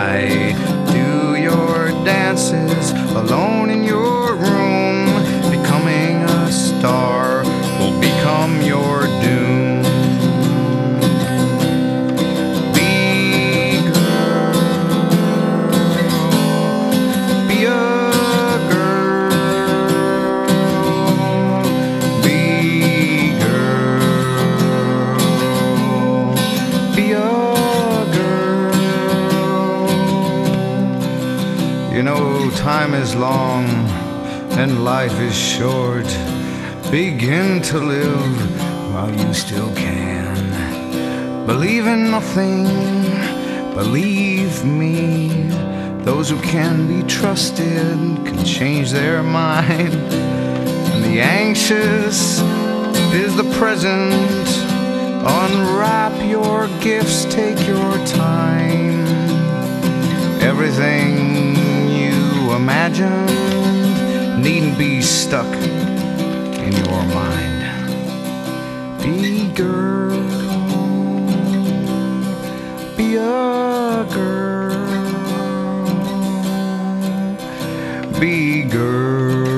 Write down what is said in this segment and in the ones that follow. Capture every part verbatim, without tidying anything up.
night. Do your dances alone in your room. Becoming a star will become your doom. Be girl, be a girl, be girl, be a girl. You know, time is long and life is short. Begin to live while you still can. Believe in nothing, believe me. Those who can be trusted can change their mind. And the anxious is the present. Unwrap your gifts, take your time. Everything you imagined needn't be stuck in your mind. Be girl, be a girl, be girl.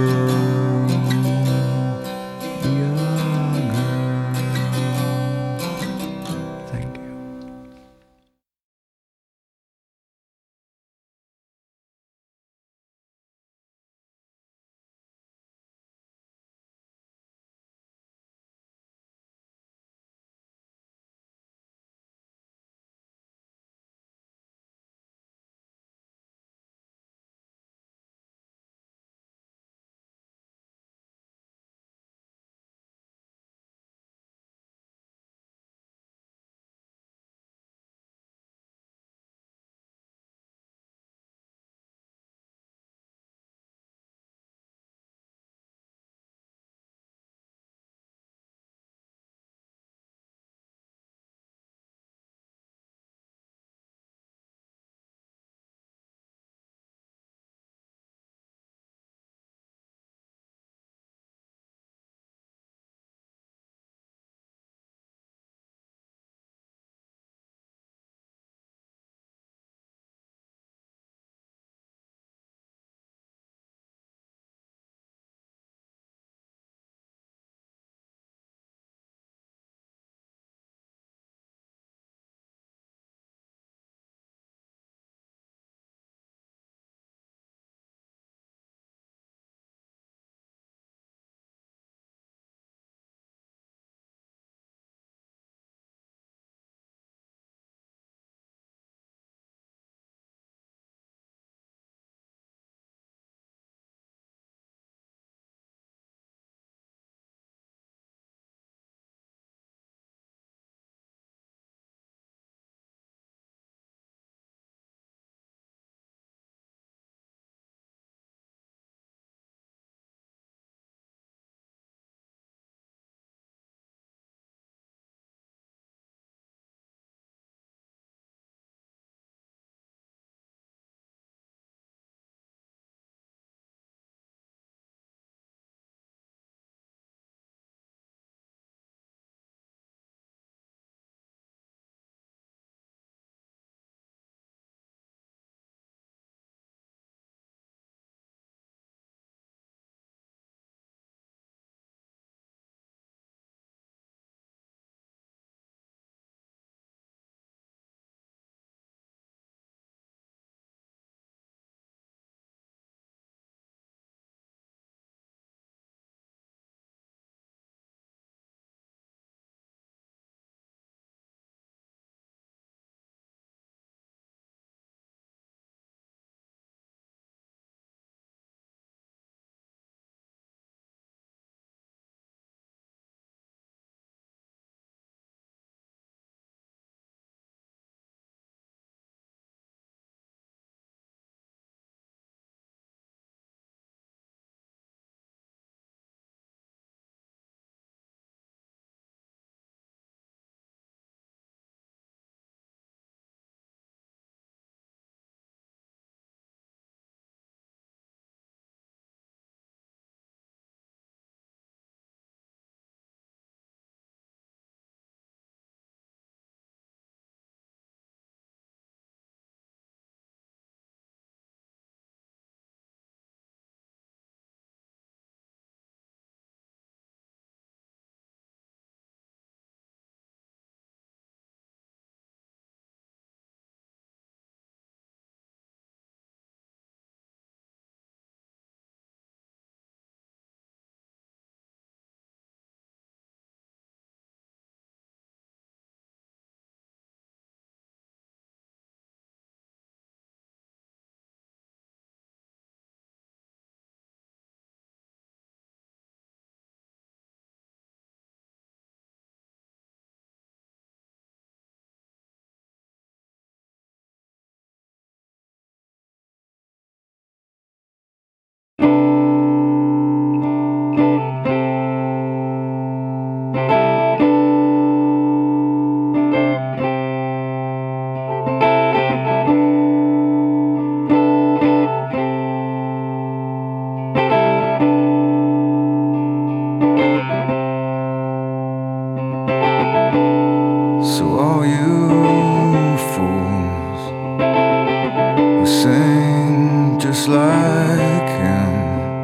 sing just like him.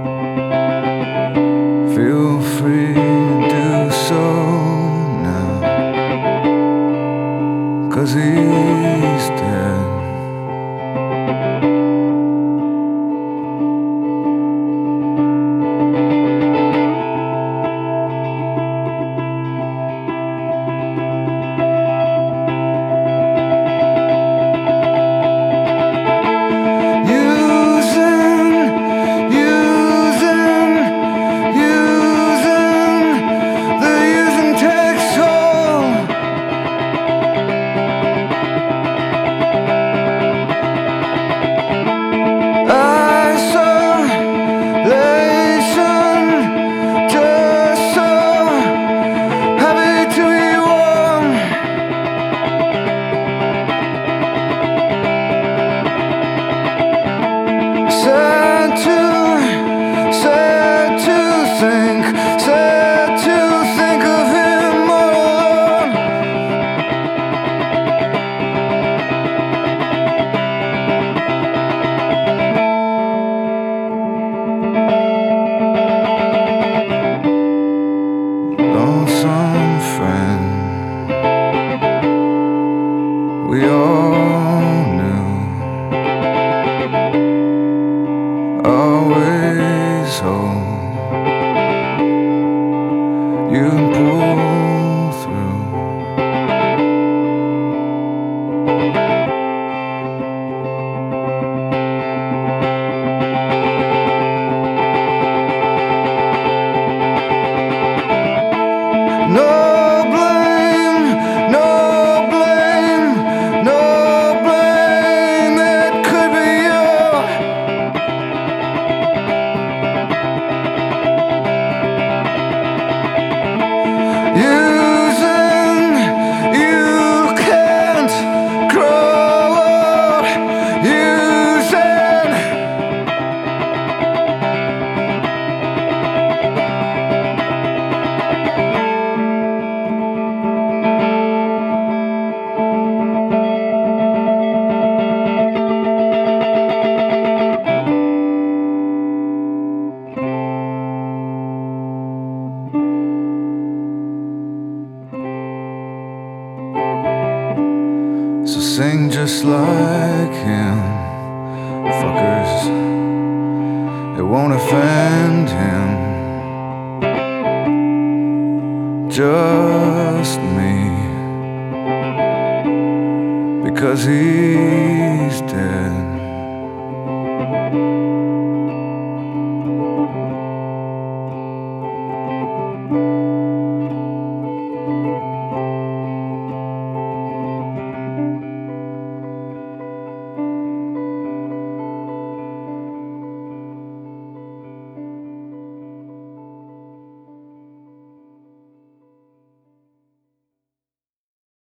Feel free to do so now, 'cause he's dead. Lonesome friend, we all knew, always hold, you can pull through. No blame, no blame, no blame, it could be you. Using, you can't grow up, using. So sing just like him, fuckers. It won't offend him. Just me, because he's dead.